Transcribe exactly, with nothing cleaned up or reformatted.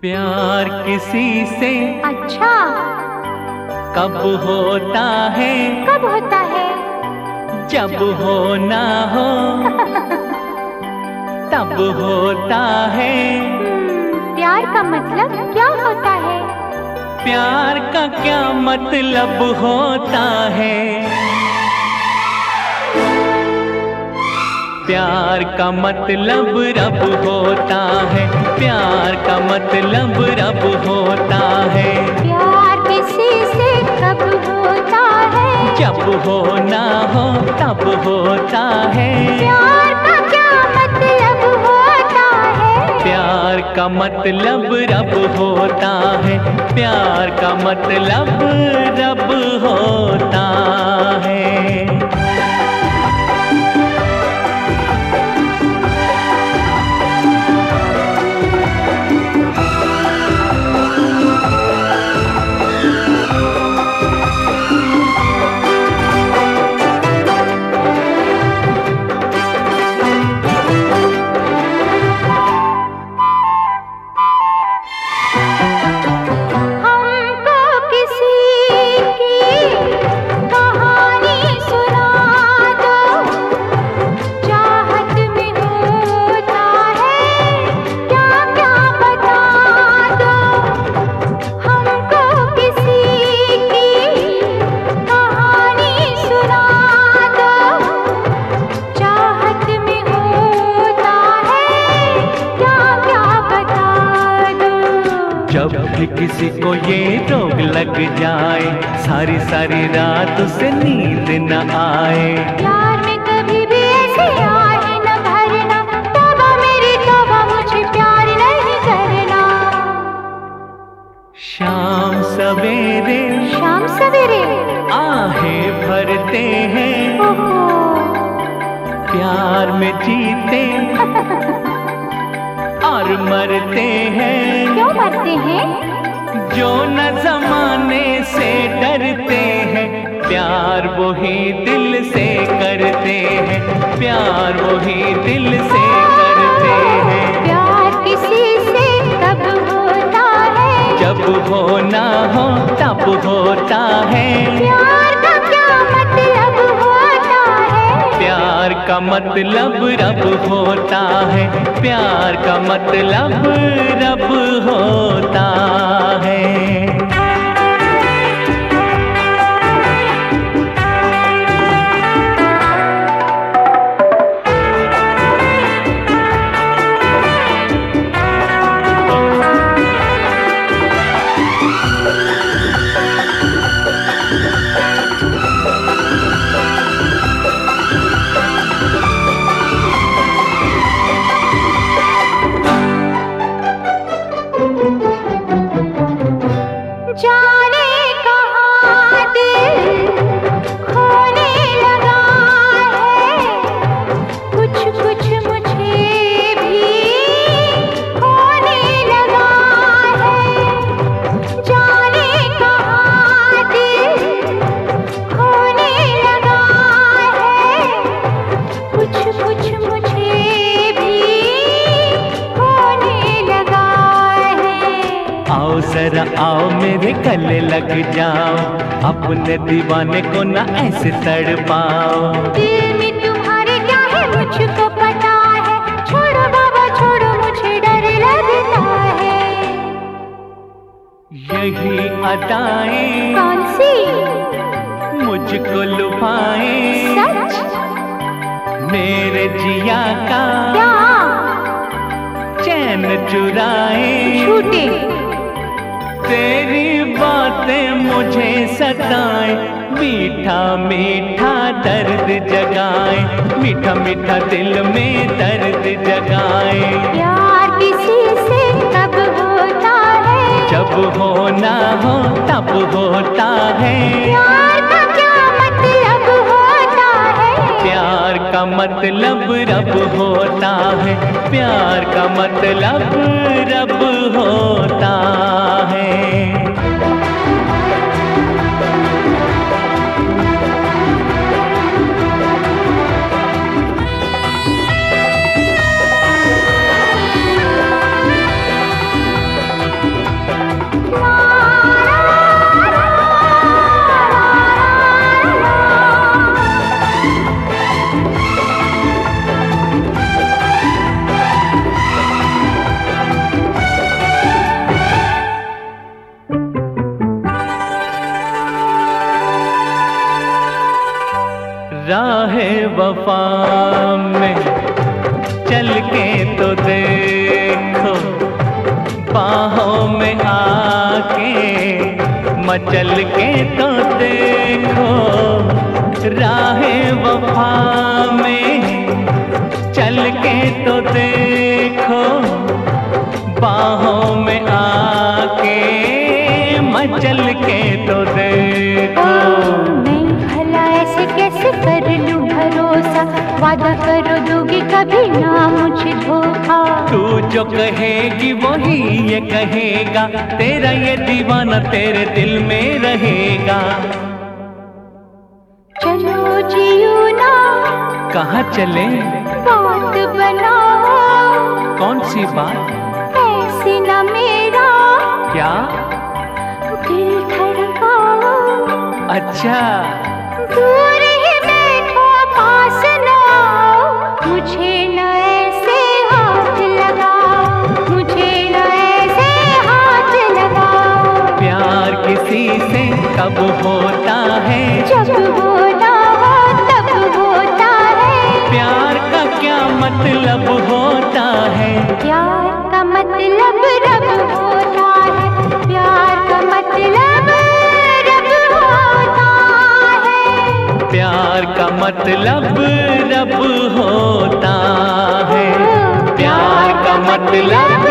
प्यार किसी से अच्छा कब होता है? कब होता है? जब होना हो तब होता है। हम्म, प्यार का मतलब क्या होता है? प्यार का क्या मतलब होता है? प्यार का मतलब रब होता है। प्यार का मतलब रब होता है। प्यार किसी से कब होता है? जब होना हो तब होता है। प्यार का क्या मतलब होता है? प्यार का मतलब रब होता है। प्यार का मतलब रब होता है। जब भी किसी को ये रोग लग जाए, सारी सारी रात उसे नींद न आए। प्यार में कभी भी ऐसे आए न भरना, तौबा मेरी तौबा मुझे प्यार नहीं करना। शाम सवेरे शाम सवेरे आहे भरते हैं, ओहो प्यार में जीते और मरते हैं। क्यों मरते हैं? जो न जमाने से डरते हैं, प्यार वही दिल से करते हैं। प्यार वही दिल से करते हैं। प्यार किसी से कब होता है? जब होना हो तब होता है। प्यार का क्या मतलब होता है? प्यार का मतलब रब होता है। प्यार का मतलब रब होता है। जाने कहाँ दिल खोने लगा है, कुछ कुछ मुझे भी होने लगा है। जाने कहाँ दिल खोने लगा है, कुछ कुछ मुझे भी होने लगा है। आओ जरा आओ मेरे गले लग जाओ, अपने दीवाने को ना ऐसे तड़पाओ। दिल में तुम्हारे क्या है मुझको पता है, छोड़ो बाबा छोड़ो मुझे डर लगता है। यही अदाएं कौन सी? मुझको लुभाए, सच? मेरे जिया का क्या? चैन चुराए। झूठे। तेरी बातें मुझे सताए, मीठा मीठा दर्द जगाए। मीठा मीठा दिल में दर्द जगाए। प्यार किसी से कब होता है? जब होना हो तब होता है। प्यार का क्या मतलब होता है? प्यार का मतलब रब होता है। प्यार का मतलब रब होता है। राहे वफा में चल के तो देखो, बाहों में आके मचल के तो देखो। राहे वफा में चल के तो देखो, बाहों में आके मचल के तो देखो। नहीं भला ऐसे कैसे कर लूं भरोसा, वादा करो दोगी कभी ना मुझे धोखा। तू जो कहेगी वही ये कहेगा, तेरा ये दीवाना तेरे दिल में रहेगा। चलो जियो ना, कहाँ चले? बात बनाओ। कौन सी बात? ऐसे ना मेरा क्या? दिल धड़काओ। अच्छा, दूर ही बैठो पास ना आओ, मुझे न ऐसे हाथ लगाओ, मुझे न ऐसे हाथ लगाओ। प्यार किसी से कब होता है, जब होना हो तब होता है। प्यार का क्या मतलब होता है? प्यार का मतलब रब होता है, प्यार का मतलब रब होता है। प्यार का मतलब रब होता है, प्यार का मतलब